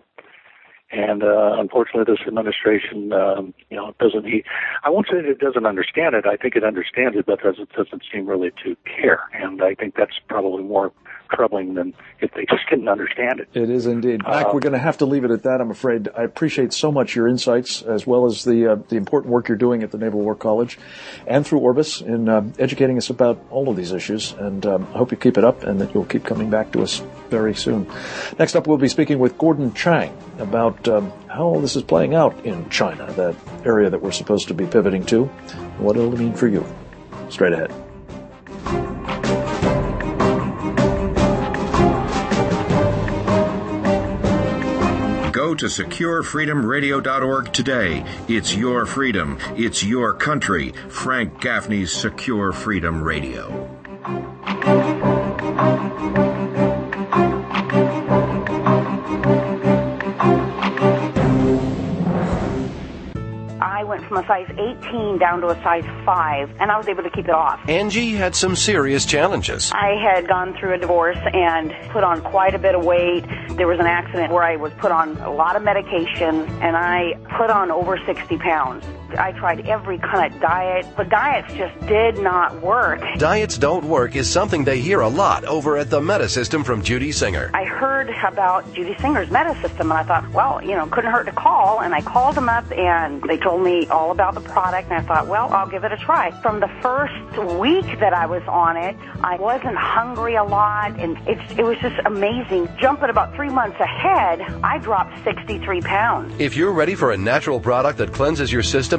And uh, unfortunately, this administration, um, you know, doesn't. He, I won't say that it doesn't understand it. I think it understands it, but doesn't doesn't seem really to care. And I think that's probably more troubling than if they just didn't understand it. It is indeed. Mac, uh, we're going to have to leave it at that, I'm afraid. I appreciate so much your insights, as well as the uh, the important work you're doing at the Naval War College and through Orbis in uh, educating us about all of these issues. And um, I hope you keep it up and that you'll keep coming back to us very soon. Next up, we'll be speaking with Gordon Chang about um, how this is playing out in China, that area that we're supposed to be pivoting to, what it'll mean for you. Straight ahead. Go to secure freedom radio dot org today. It's your freedom. It's your country. Frank Gaffney's Secure Freedom Radio. I went from a size eighteen down to a size five, and I was able to keep it off. Angie had some serious challenges. I had gone through a divorce and put on quite a bit of weight. There was an accident where I was put on a lot of medication, and I put on over sixty pounds. I tried every kind of diet, but diets just did not work. Diets don't work is something they hear a lot over at the Meta System from Judy Singer. I heard about Judy Singer's Meta System, and I thought, well, you know, couldn't hurt to call, and I called them up, and they told me all about the product, and I thought, well, I'll give it a try. From the first week that I was on it, I wasn't hungry a lot, and it, it was just amazing. Jumping about three months ahead, I dropped sixty-three pounds. If you're ready for a natural product that cleanses your system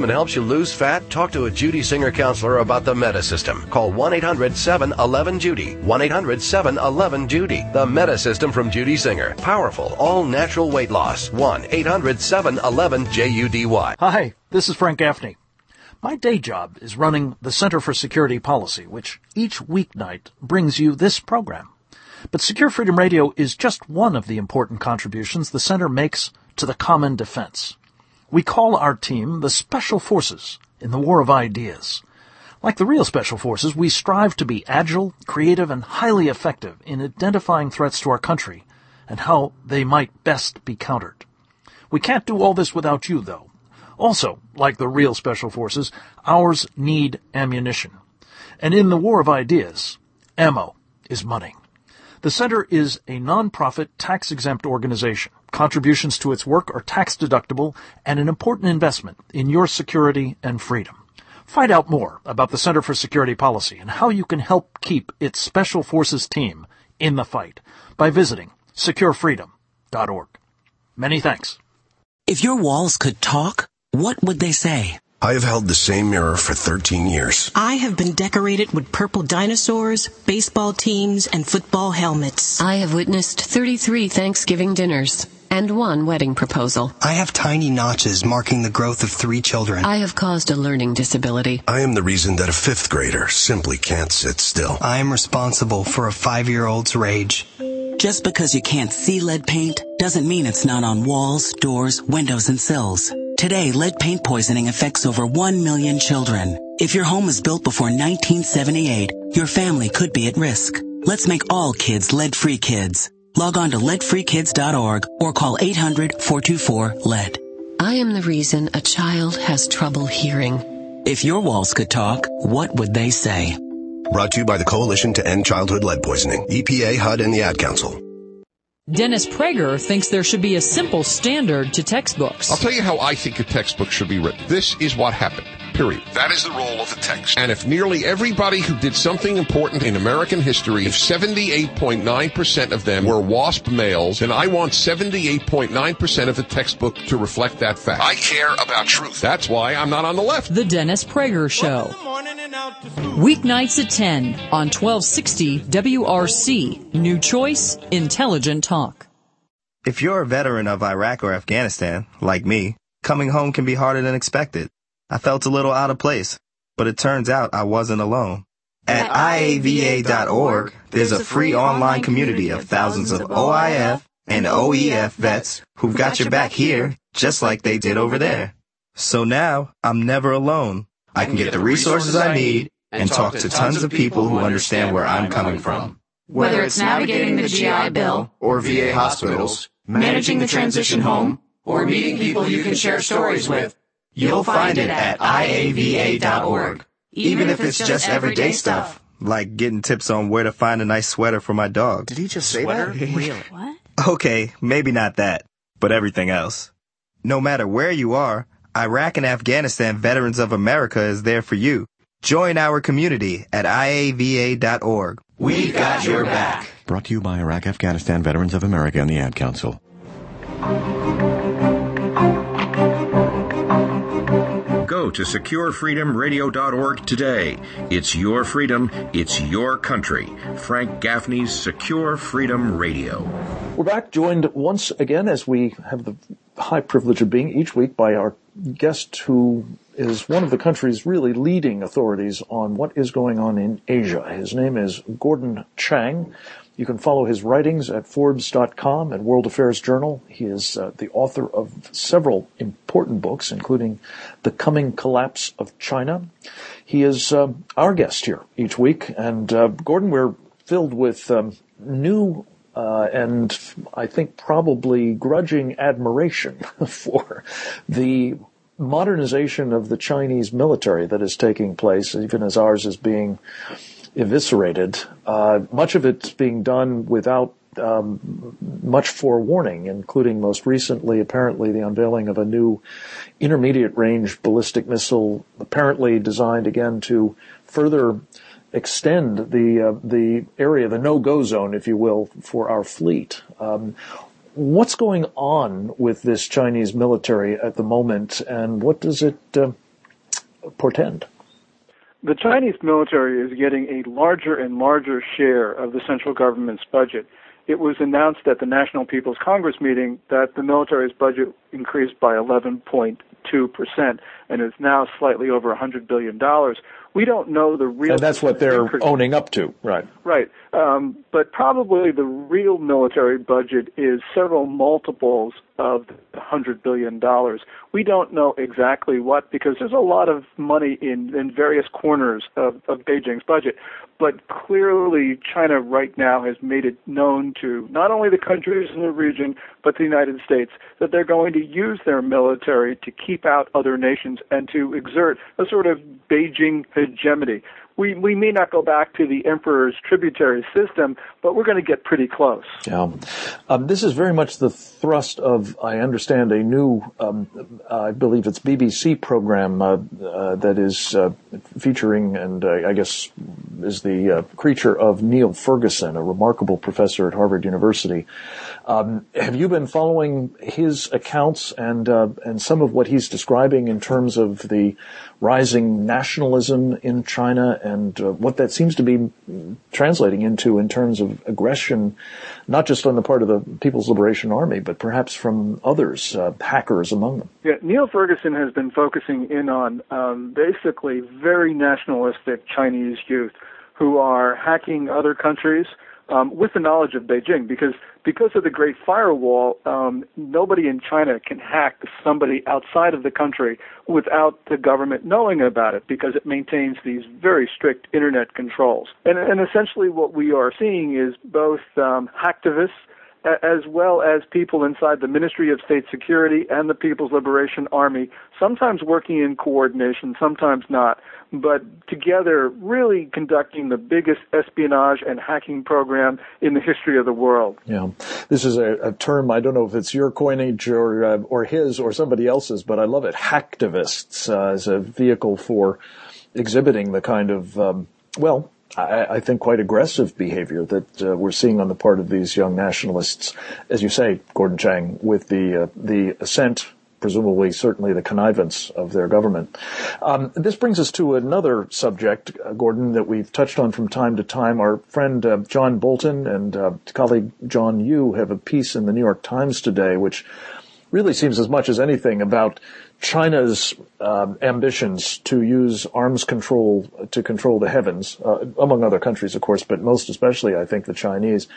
and helps you lose fat? Talk to a Judy Singer counselor about the Metasystem. Call one eight hundred seven one one Judy. one eight hundred seven one one Judy. The Metasystem from Judy Singer. Powerful, all-natural weight loss. one eight hundred seven one one J U D Y. Hi, this is Frank Gaffney. My day job is running the Center for Security Policy, which each weeknight brings you this program. But Secure Freedom Radio is just one of the important contributions the Center makes to the common defense. We call our team the Special Forces in the War of Ideas. Like the real Special Forces, we strive to be agile, creative, and highly effective in identifying threats to our country and how they might best be countered. We can't do all this without you, though. Also, like the real Special Forces, ours need ammunition. And in the War of Ideas, ammo is money. The Center is a non-profit, tax-exempt organization. Contributions to its work are tax-deductible and an important investment in your security and freedom. Find out more about the Center for Security Policy and how you can help keep its Special Forces team in the fight by visiting secure freedom dot org. Many thanks. If your walls could talk, what would they say? I have held the same mirror for thirteen years. I have been decorated with purple dinosaurs, baseball teams, and football helmets. I have witnessed thirty-three Thanksgiving dinners and one wedding proposal. I have tiny notches marking the growth of three children. I have caused a learning disability. I am the reason that a fifth grader simply can't sit still. I am responsible for a five-year-old's rage. Just because you can't see lead paint doesn't mean it's not on walls, doors, windows, and sills. Today, lead paint poisoning affects over one million children. If your home was built before nineteen seventy-eight, your family could be at risk. Let's make all kids lead-free kids. Log on to lead free kids dot org or call eight hundred, four two four, lead. I am the reason a child has trouble hearing. If your walls could talk, what would they say? Brought to you by the Coalition to End Childhood Lead Poisoning, E P A, H U D, and the Ad Council. Dennis Prager thinks there should be a simple standard to textbooks. I'll tell you how I think a textbook should be written. This is what happened. Period. That is the role of the text. And if nearly everybody who did something important in American history, if seventy-eight point nine percent of them were WASP males, then I want seventy-eight point nine percent of the textbook to reflect that fact. I care about truth. That's why I'm not on the left. The Dennis Prager Show. Weeknights at ten on twelve sixty W R C. New choice, intelligent talk. If you're a veteran of Iraq or Afghanistan, like me, coming home can be harder than expected. I felt a little out of place, but it turns out I wasn't alone. At I A V A dot org, there's a free online community of thousands of O I F and O E F vets who've got your back here, just like they did over there. So now, I'm never alone. I can get the resources I need and talk to tons of people who understand where I'm coming from. Whether it's navigating the G I Bill, or V A hospitals, managing the transition home, or meeting people you can share stories with, you'll find it at I A V A dot org. Even if it's just everyday stuff, like getting tips on where to find a nice sweater for my dog. Did he just say Sweater? that? Really? What? Okay, maybe not that, but everything else. No matter where you are, Iraq and Afghanistan Veterans of America is there for you. Join our community at I A V A dot org. We've got your back. Brought to you by Iraq Afghanistan Veterans of America and the Ad Council. Go to secure freedom radio dot org today. It's your freedom. It's your country. Frank Gaffney's Secure Freedom Radio. We're back, joined once again, as we have the high privilege of being each week, by our guest who is one of the country's really leading authorities on what is going on in Asia. His name is Gordon Chang. You can follow his writings at Forbes dot com and World Affairs Journal. He is uh, the author of several important books, including The Coming Collapse of China. He is uh, our guest here each week. And, uh, Gordon, we're filled with um, new uh, and I think probably grudging admiration for the modernization of the Chinese military that is taking place, even as ours is being eviscerated. Uh, much of it's being done without um, much forewarning, including most recently, apparently, the unveiling of a new intermediate-range ballistic missile, apparently designed again to further extend the uh, the area, the no-go zone, if you will, for our fleet. Um, what's going on with this Chinese military at the moment, and what does it uh, portend? The Chinese military is getting a larger and larger share of the central government's budget. It was announced at the National People's Congress meeting that the military's budget increased by eleven point two percent and is now slightly over one hundred billion dollars. We don't know the real... And that's what they're increase. owning up to, right? Right. Um, but probably the real military budget is several multiples of one hundred billion dollars. We don't know exactly what, because there's a lot of money in, in various corners of, of Beijing's budget. But clearly, China right now has made it known to not only the countries in the region, but the United States, that they're going to use their military to keep out other nations and to exert a sort of Beijing hegemony. We we may not go back to the emperor's tributary system, but we're going to get pretty close. Yeah. Um, this is very much the thrust of, I understand, a new, um, I believe it's B B C program uh, uh, that is uh, featuring, and uh, I guess is the uh, creature of Neil Ferguson, a remarkable professor at Harvard University. Um, have you been following his accounts and uh, and some of what he's describing in terms of the rising nationalism in China and uh, what that seems to be translating into in terms of aggression, not just on the part of the People's Liberation Army, but perhaps from others, uh, hackers among them? Yeah, Neil Ferguson has been focusing in on um, basically very nationalistic Chinese youth who are hacking other countries um, with the knowledge of Beijing, because because of the Great Firewall, um, nobody in China can hack somebody outside of the country without the government knowing about it, because it maintains these very strict internet controls. And, and essentially what we are seeing is both um, hacktivists as well as people inside the Ministry of State Security and the People's Liberation Army, sometimes working in coordination, sometimes not, but together really conducting the biggest espionage and hacking program in the history of the world. Yeah, this is a, a term, I don't know if it's your coinage or uh, or his or somebody else's, but I love it, hacktivists, uh, as a vehicle for exhibiting the kind of, um, well, I, I think quite aggressive behavior that uh, we're seeing on the part of these young nationalists, as you say, Gordon Chang, with the uh, the assent, presumably certainly the connivance of their government. Um, this brings us to another subject, uh, Gordon, that we've touched on from time to time. Our friend uh, John Bolton and uh, colleague John Yoo have a piece in the New York Times today, which really seems as much as anything about China's um, ambitions to use arms control to control the heavens, uh, among other countries, of course, but most especially, I think, the Chinese.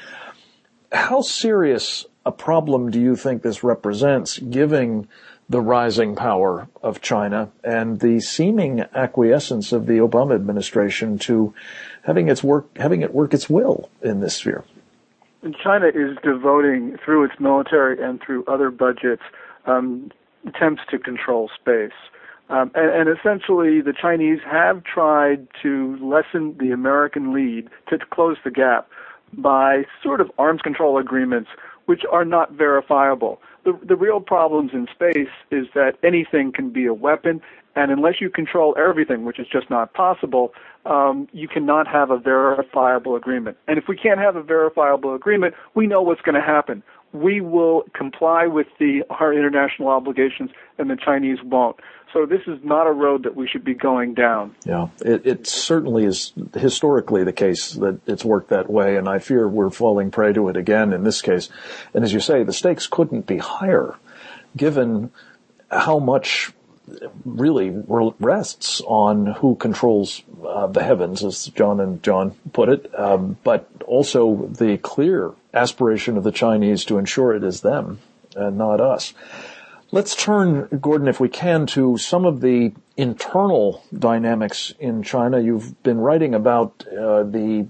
How serious a problem do you think this represents, given the rising power of China and the seeming acquiescence of the Obama administration to having its work, having it work its will in this sphere? China is devoting, through its military and through other budgets, um, attempts to control space. Um, and, and essentially, the Chinese have tried to lessen the American lead, to, to close the gap, by sort of arms control agreements, which are not verifiable. The, the real problems in space is that anything can be a weapon, and unless you control everything, which is just not possible, um, you cannot have a verifiable agreement. And if we can't have a verifiable agreement, we know what's going to happen. We will comply with the our international obligations, and the Chinese won't. So this is not a road that we should be going down. Yeah, it, it certainly is historically the case that it's worked that way, and I fear we're falling prey to it again in this case. And as you say, the stakes couldn't be higher, given how much really rests on who controls uh, the heavens, as John and John put it, um, but also the clear aspiration of the Chinese to ensure it is them and not us. Let's turn, Gordon, if we can, to some of the internal dynamics in China. You've been writing about uh, the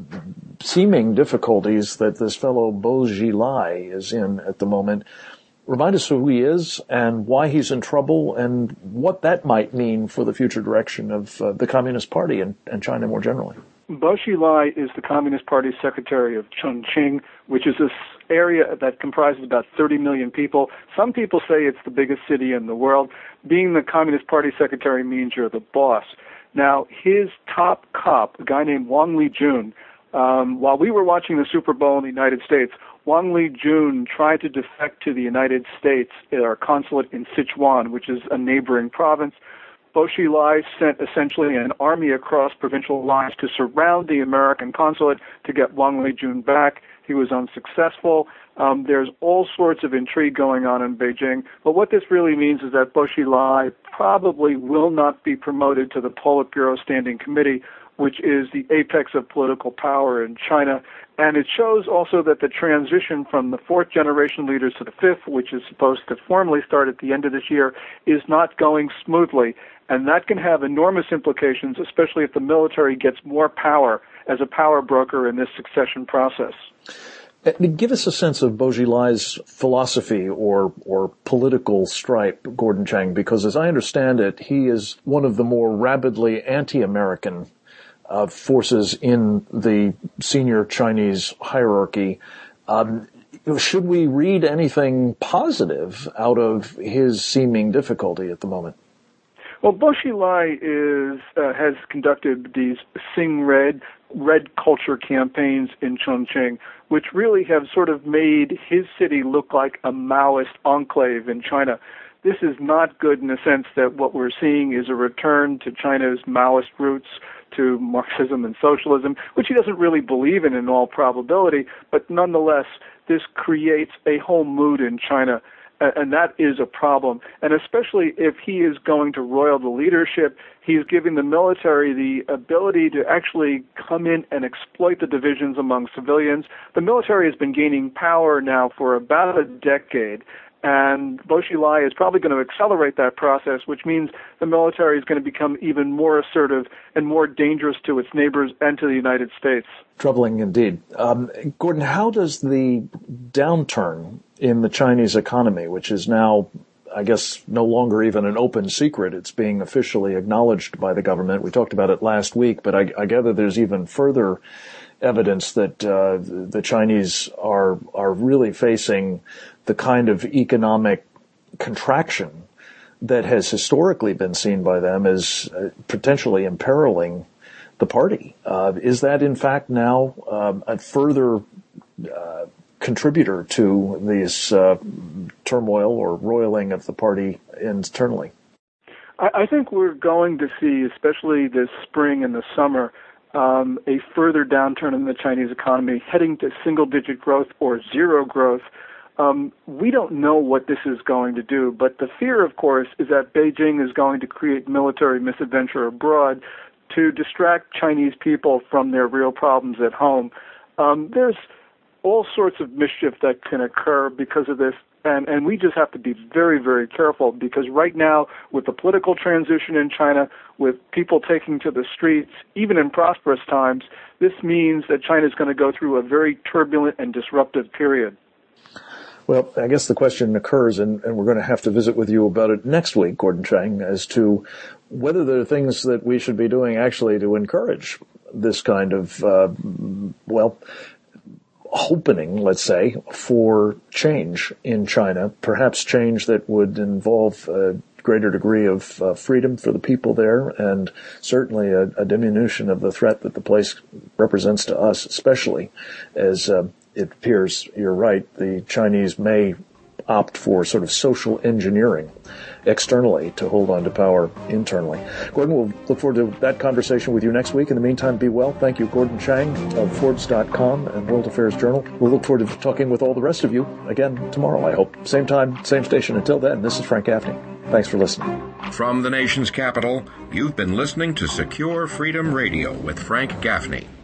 seeming difficulties that this fellow Bo Xilai is in at the moment. Remind us who he is and why he's in trouble and what that might mean for the future direction of uh, the Communist Party and, and China more generally. Bo Xilai is the Communist Party secretary of Chongqing, which is this area that comprises about thirty million people. Some people say it's the biggest city in the world. Being the Communist Party secretary means you're the boss. Now, his top cop, a guy named Wang Lijun, um, while we were watching the Super Bowl in the United States, Wang Lijun tried to defect to the United States at our consulate in Sichuan, which is a neighboring province. Bo Xilai sent essentially an army across provincial lines to surround the American consulate to get Wang Leijun back. He was unsuccessful. Um, there's all sorts of intrigue going on in Beijing. But what this really means is that Bo Xilai probably will not be promoted to the Politburo Standing Committee, which is the apex of political power in China. And it shows also that the transition from the fourth generation leaders to the fifth, which is supposed to formally start at the end of this year, is not going smoothly. And that can have enormous implications, especially if the military gets more power as a power broker in this succession process. Give us a sense of Bo Xilai's philosophy or or political stripe, Gordon Chang, because as I understand it, he is one of the more rabidly anti-American uh, forces in the senior Chinese hierarchy. Um, should we read anything positive out of his seeming difficulty at the moment? Well, Bo Xilai is uh, has conducted these Sing Red, red culture campaigns in Chongqing, which really have sort of made his city look like a Maoist enclave in China. This is not good in the sense that what we're seeing is a return to China's Maoist roots, to Marxism and socialism, which he doesn't really believe in in all probability, but nonetheless, this creates a whole mood in China, and that is a problem. And especially if he is going to roil the leadership, he's giving the military the ability to actually come in and exploit the divisions among civilians. The military has been gaining power now for about a decade, and Bo Xilai is probably going to accelerate that process, which means the military is going to become even more assertive and more dangerous to its neighbors and to the United States. Troubling indeed. Um, Gordon, how does the downturn in the Chinese economy, which is now, I guess, no longer even an open secret, it's being officially acknowledged by the government. We talked about it last week, but I, I gather there's even further evidence that uh, the Chinese are are really facing the kind of economic contraction that has historically been seen by them as uh, potentially imperiling the party. Uh, is that, in fact, now um, a further uh, contributor to this uh, turmoil or roiling of the party internally? I, I think we're going to see, especially this spring and the summer, um, a further downturn in the Chinese economy, heading to single-digit growth or zero growth. Um, we don't know what this is going to do, but the fear, of course, is that Beijing is going to create military misadventure abroad to distract Chinese people from their real problems at home. Um, there's all sorts of mischief that can occur because of this, and, and we just have to be very, very careful, because right now, with the political transition in China, with people taking to the streets, even in prosperous times, this means that China is going to go through a very turbulent and disruptive period. Well, I guess the question occurs, and, and we're going to have to visit with you about it next week, Gordon Chang, as to whether there are things that we should be doing actually to encourage this kind of, uh, well, opening, let's say, for change in China, perhaps change that would involve a greater degree of uh, freedom for the people there, and certainly a, a diminution of the threat that the place represents to us, especially as uh, it appears, you're right, the Chinese may opt for sort of social engineering externally to hold on to power internally. Gordon, we'll look forward to that conversation with you next week. In the meantime, be well. Thank you, Gordon Chang of Forbes dot com and World Affairs Journal. We'll look forward to talking with all the rest of you again tomorrow, I hope. Same time, same station. Until then, this is Frank Gaffney. Thanks for listening. From the nation's capital, you've been listening to Secure Freedom Radio with Frank Gaffney.